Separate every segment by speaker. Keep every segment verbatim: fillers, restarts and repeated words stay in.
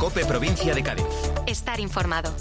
Speaker 1: COPE Provincia de Cádiz.
Speaker 2: Estar informado.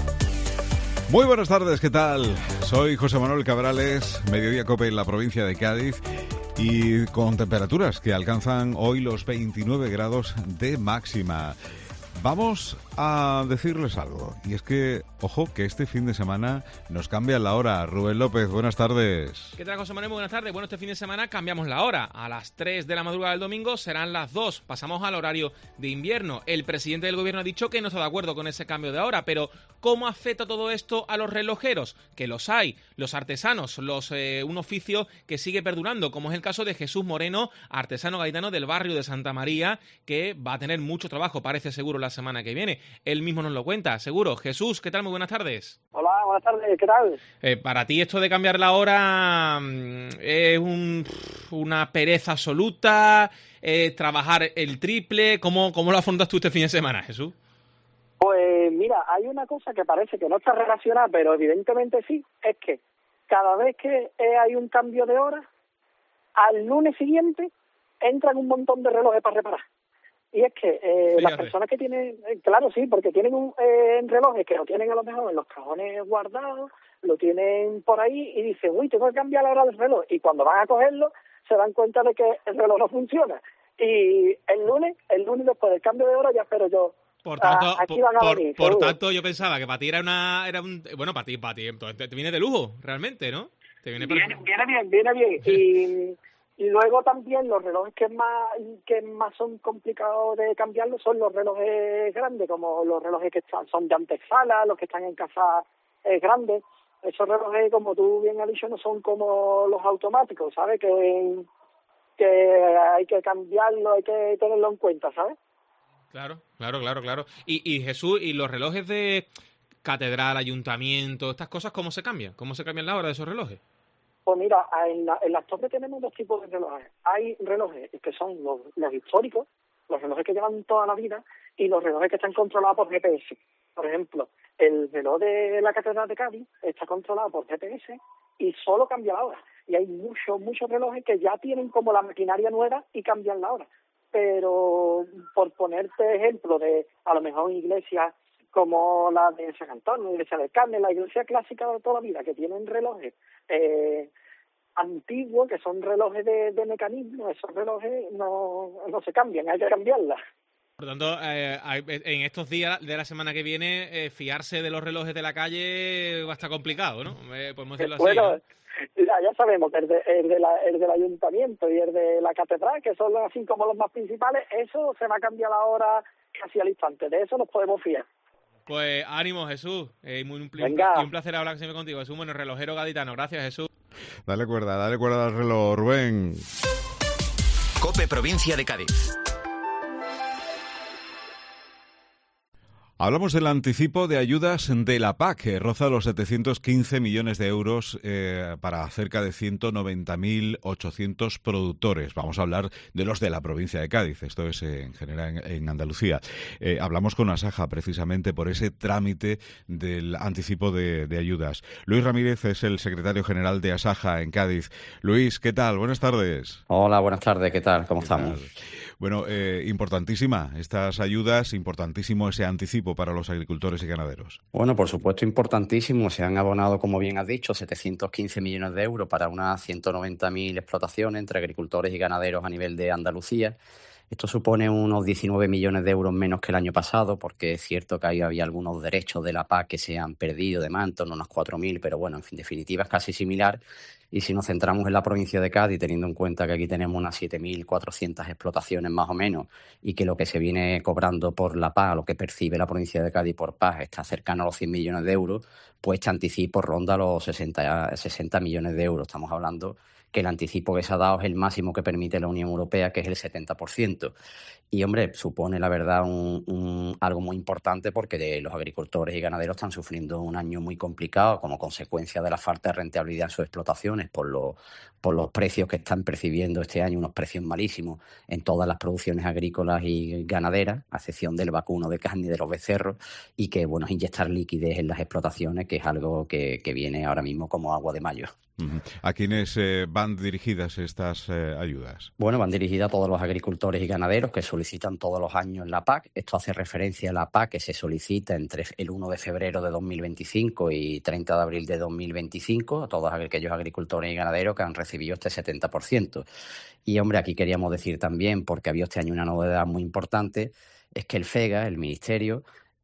Speaker 3: Muy buenas tardes, ¿qué tal? Soy José Manuel Cabrales, Mediodía COPE en la provincia de Cádiz, y con temperaturas que alcanzan hoy los veintinueve grados de máxima. Vamos a decirles algo, y es que, ojo, que este fin de semana nos cambia la hora. Rubén López, buenas tardes.
Speaker 4: ¿Qué tal, José Manuel? Muy buenas tardes. Bueno, este fin de semana cambiamos la hora. A las tres de la madrugada del domingo serán las dos. Pasamos al horario de invierno. El presidente del gobierno ha dicho que no está de acuerdo con ese cambio de hora, pero ¿cómo afecta todo esto a los relojeros? Que los hay, los artesanos, los eh, un oficio que sigue perdurando, como es el caso de Jesús Moreno, artesano gaditano del barrio de Santa María, que va a tener mucho trabajo, parece seguro, la semana que viene. Él mismo nos lo cuenta, seguro. Jesús, ¿qué tal? Muy buenas tardes.
Speaker 5: Hola, buenas tardes, ¿qué tal?
Speaker 4: Eh, para ti esto de cambiar la hora mm, es un, una pereza absoluta, eh, trabajar el triple. ¿Cómo, ¿Cómo lo afrontas tú este fin de semana, Jesús?
Speaker 5: Pues mira, hay una cosa que parece que no está relacionada, pero evidentemente sí, es que cada vez que eh, hay un cambio de hora, al lunes siguiente entran un montón de relojes para reparar. Y es que eh, las personas que tienen, eh, claro, sí, porque tienen un eh, relojes que lo tienen a lo mejor en los cajones guardados, lo tienen por ahí y dicen, uy, tengo que cambiar la hora del reloj. Y cuando van a cogerlo, se dan cuenta de que el reloj no funciona. Y el lunes, el lunes después del cambio de hora, ya espero yo.
Speaker 4: Por tanto,
Speaker 5: a, aquí van a
Speaker 4: por,
Speaker 5: venir,
Speaker 4: por tanto, yo pensaba que para ti era una, era un, bueno, para ti, para ti, te, te viene de lujo, realmente, ¿no? Te viene,
Speaker 5: viene, viene bien, viene bien. Y Y luego también los relojes que más que más son complicados de cambiarlos son los relojes grandes, como los relojes que están son de antesala, los que están en casas eh, grandes. Esos relojes, como tú bien has dicho, no son como los automáticos, ¿sabes? Que, que hay que cambiarlo, hay que tenerlo en cuenta, ¿sabes?
Speaker 4: Claro, claro, claro, claro. Y, y Jesús, ¿y los relojes de catedral, ayuntamiento, estas cosas, cómo se cambian? ¿Cómo se cambian la hora de esos relojes?
Speaker 5: Pues mira, en, la, en las torres tenemos dos tipos de relojes. Hay relojes que son los, los históricos, los relojes que llevan toda la vida, y los relojes que están controlados por G P S. Por ejemplo, el reloj de la Catedral de Cádiz está controlado por G P S y solo cambia la hora. Y hay muchos, muchos relojes que ya tienen como la maquinaria nueva y cambian la hora. Pero, por ponerte ejemplo de, a lo mejor, iglesias como la de San Antonio, la iglesia del Carmen, la iglesia clásica de toda la vida, que tienen relojes eh, antiguos, que son relojes de, de mecanismo, esos relojes no, no se cambian, hay que cambiarlas.
Speaker 4: Por lo tanto, eh, en estos días de la semana que viene, eh, fiarse de los relojes de la calle va a estar complicado, ¿no? Eh, podemos decirlo así.
Speaker 5: Bueno,
Speaker 4: ¿no?
Speaker 5: ya, ya sabemos que el, de, el, de la, el del ayuntamiento y el de la catedral, que son así como los más principales, eso se va a cambiar la hora casi al instante, de eso nos podemos fiar.
Speaker 4: Pues ánimo, Jesús. Eh, muy, un,
Speaker 5: Venga.
Speaker 4: y un placer hablar siempre contigo, Jesús. Bueno, relojero gaditano. Gracias, Jesús.
Speaker 3: Dale cuerda, dale cuerda al reloj, Rubén.
Speaker 1: COPE Provincia de Cádiz.
Speaker 3: Hablamos del anticipo de ayudas de la P A C, que roza los setecientos quince millones de euros eh, para cerca de ciento noventa mil ochocientos productores. Vamos a hablar de los de la provincia de Cádiz, esto es eh, en general en, en Andalucía. Eh, hablamos con Asaja precisamente por ese trámite del anticipo de, de ayudas. Luis Ramírez es el secretario general de Asaja en Cádiz. Luis, ¿qué tal? Buenas tardes.
Speaker 6: Hola, buenas tardes, ¿qué tal? ¿Cómo estamos?
Speaker 3: Tal? Bueno, eh, importantísima estas ayudas, importantísimo ese anticipo para los agricultores y ganaderos.
Speaker 6: Bueno, por supuesto, importantísimo. Se han abonado, como bien has dicho, setecientos quince millones de euros para unas ciento noventa mil explotaciones entre agricultores y ganaderos a nivel de Andalucía. Esto supone unos diecinueve millones de euros menos que el año pasado, porque es cierto que ahí había algunos derechos de la P A C que se han perdido de más, en torno a unos cuatro mil, pero bueno, en fin, definitiva es casi similar. Y si nos centramos en la provincia de Cádiz, teniendo en cuenta que aquí tenemos unas siete mil cuatrocientas explotaciones más o menos, y que lo que se viene cobrando por la P A C, lo que percibe la provincia de Cádiz por P A C, está cercano a los cien millones de euros, pues este anticipo ronda los sesenta, sesenta millones de euros. Estamos hablando que el anticipo que se ha dado es el máximo que permite la Unión Europea, que es el setenta por ciento. Y, hombre, supone, la verdad, un, un, algo muy importante porque de, los agricultores y ganaderos están sufriendo un año muy complicado como consecuencia de la falta de rentabilidad en sus explotaciones por, lo, por los precios que están percibiendo este año, unos precios malísimos en todas las producciones agrícolas y ganaderas, a excepción del vacuno de carne y de los becerros, y que, bueno, inyectar liquidez en las explotaciones, que es algo que, que viene ahora mismo como agua de mayo.
Speaker 3: Uh-huh. ¿A quiénes eh, van dirigidas estas eh, ayudas?
Speaker 6: Bueno, van dirigidas a todos los agricultores y ganaderos que solicitan todos los años la P A C. Esto hace referencia a la P A C que se solicita entre el uno de febrero de dos mil veinticinco y treinta de abril de dos mil veinticinco a todos aquellos agricultores y ganaderos que han recibido este setenta por ciento. Y, hombre, aquí queríamos decir también, porque había este año una novedad muy importante, es que el FEGA, el Ministerio,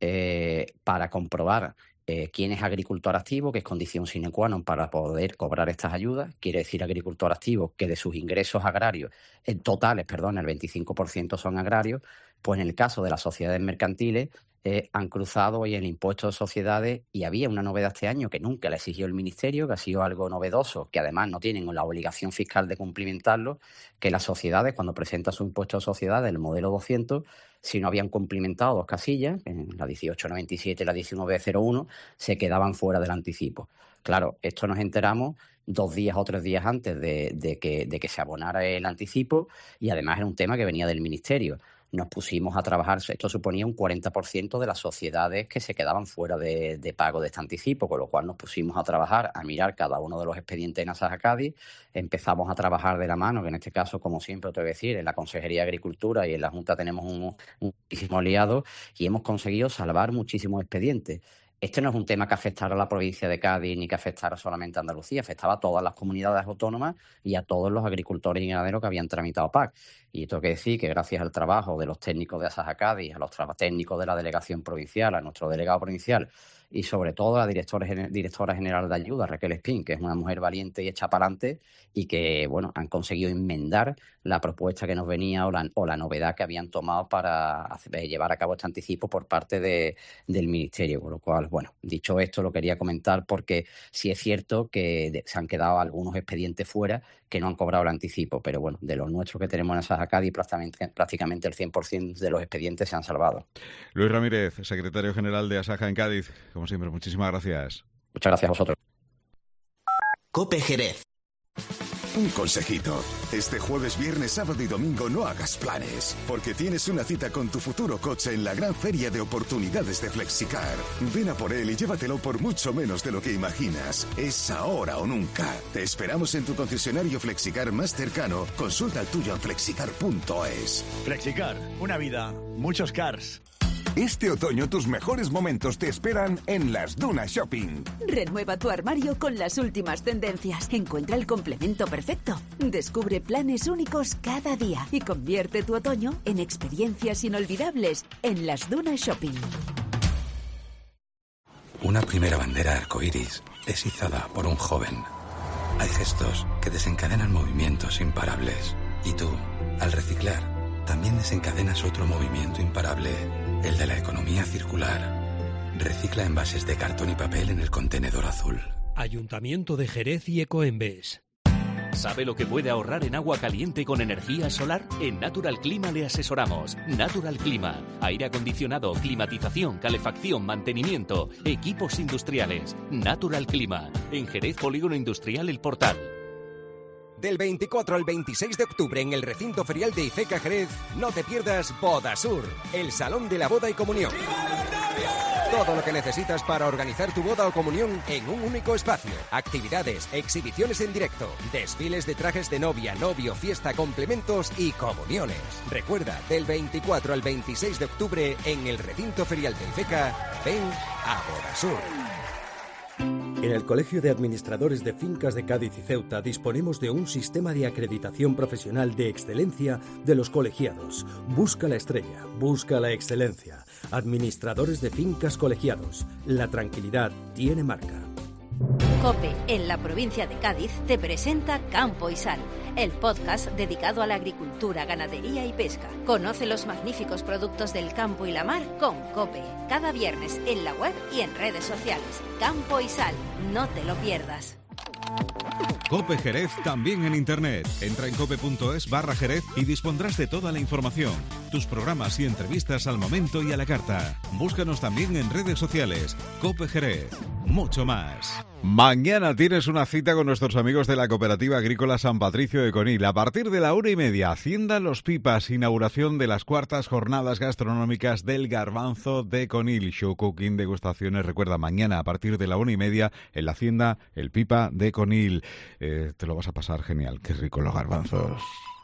Speaker 6: eh, para comprobar Eh, quién es agricultor activo, que es condición sine qua non para poder cobrar estas ayudas. Quiere decir agricultor activo que de sus ingresos agrarios, en totales, perdón, el veinticinco por ciento son agrarios, pues en el caso de las sociedades mercantiles eh, han cruzado hoy el impuesto de sociedades y había una novedad este año que nunca le exigió el Ministerio, que ha sido algo novedoso, que además no tienen la obligación fiscal de cumplimentarlo, que las sociedades cuando presentan su impuesto de sociedades, el modelo doscientos, si no habían cumplimentado dos casillas, en la dieciocho noventa y siete y la diecinueve cero uno, se quedaban fuera del anticipo. Claro, esto nos enteramos dos días o tres días antes de, de, que, de que se abonara el anticipo y además era un tema que venía del Ministerio. Nos pusimos a trabajar, esto suponía un cuarenta por ciento de las sociedades que se quedaban fuera de, de pago de este anticipo, con lo cual nos pusimos a trabajar, a mirar cada uno de los expedientes en Asaja Cádiz, empezamos a trabajar de la mano, que en este caso, como siempre te voy a decir, en la Consejería de Agricultura y en la Junta tenemos un, un muchísimo aliado y hemos conseguido salvar muchísimos expedientes. Este no es un tema que afectara a la provincia de Cádiz ni que afectara solamente a Andalucía, afectaba a todas las comunidades autónomas y a todos los agricultores y ganaderos que habían tramitado P A C. Y tengo que decir que gracias al trabajo de los técnicos de Asaja Cádiz, a los técnicos de la delegación provincial, a nuestro delegado provincial y sobre todo a la directora, directora general de ayuda, Raquel Espín, que es una mujer valiente y hecha para adelante y que, bueno, han conseguido enmendar la propuesta que nos venía o la, o la novedad que habían tomado para hacer, llevar a cabo este anticipo por parte de, del Ministerio. Con lo cual, bueno, dicho esto, lo quería comentar porque sí es cierto que de, se han quedado algunos expedientes fuera que no han cobrado el anticipo, pero bueno, de los nuestros que tenemos en Asaja Cádiz, prácticamente, prácticamente el cien por ciento de los expedientes se han salvado.
Speaker 3: Luis Ramírez, secretario general de Asaja en Cádiz, como siempre, muchísimas gracias.
Speaker 6: Muchas gracias a vosotros.
Speaker 1: COPE Jerez.
Speaker 2: Un consejito. Este jueves, viernes, sábado y domingo no hagas planes, porque tienes una cita con tu futuro coche en la gran feria de oportunidades de Flexicar. Ven a por él y llévatelo por mucho menos de lo que imaginas. Es ahora o nunca. Te esperamos en tu concesionario Flexicar más cercano. Consulta el tuyo en flexicar punto es.
Speaker 7: Flexicar, una vida, muchos cars.
Speaker 8: Este otoño tus mejores momentos te esperan en Las Dunas Shopping.
Speaker 9: Renueva tu armario con las últimas tendencias. Encuentra el complemento perfecto. Descubre planes únicos cada día y convierte tu otoño en experiencias inolvidables en Las Dunas Shopping.
Speaker 10: Una primera bandera arcoíris es izada por un joven. Hay gestos que desencadenan movimientos imparables. Y tú, al reciclar, también desencadenas otro movimiento imparable, el de la economía circular. Recicla envases de cartón y papel en el contenedor azul.
Speaker 11: Ayuntamiento de Jerez y Ecoembes.
Speaker 12: ¿Sabe lo que puede ahorrar en agua caliente con energía solar? En Natural Clima le asesoramos. Natural Clima. Aire acondicionado, climatización, calefacción, mantenimiento, equipos industriales. Natural Clima. En Jerez, Polígono Industrial El Portal.
Speaker 13: Del veinticuatro al veintiséis de octubre en el recinto ferial de IFECA Jerez, no te pierdas Bodasur, el salón de la boda y comunión. Todo lo que necesitas para organizar tu boda o comunión en un único espacio. Actividades, exhibiciones en directo, desfiles de trajes de novia, novio, fiesta, complementos y comuniones. Recuerda, del veinticuatro al veintiséis de octubre en el recinto ferial de IFECA, ven a Bodasur.
Speaker 14: En el Colegio de Administradores de Fincas de Cádiz y Ceuta disponemos de un sistema de acreditación profesional de excelencia de los colegiados. Busca la estrella, busca la excelencia. Administradores de Fincas Colegiados. La tranquilidad tiene marca.
Speaker 15: COPE, en la provincia de Cádiz, te presenta Campo y Sal, el podcast dedicado a la agricultura, ganadería y pesca. Conoce los magníficos productos del campo y la mar con COPE. Cada viernes en la web y en redes sociales. Campo y Sal, no te lo pierdas.
Speaker 3: COPE Jerez también en internet. Entra en cope punto es barra Jerez y dispondrás de toda la información. Tu tus programas y entrevistas al momento y a la carta. Búscanos también en redes sociales. COPE Jerez. Mucho más. Mañana tienes una cita con nuestros amigos de la Cooperativa Agrícola San Patricio de Conil. A partir de la una y media, Hacienda Los Pipas, inauguración de las cuartas jornadas gastronómicas del Garbanzo de Conil. Show cooking, degustaciones. Recuerda, mañana a partir de la una y media en la Hacienda El Pipa de Conil. Eh, te lo vas a pasar genial. Qué rico los garbanzos.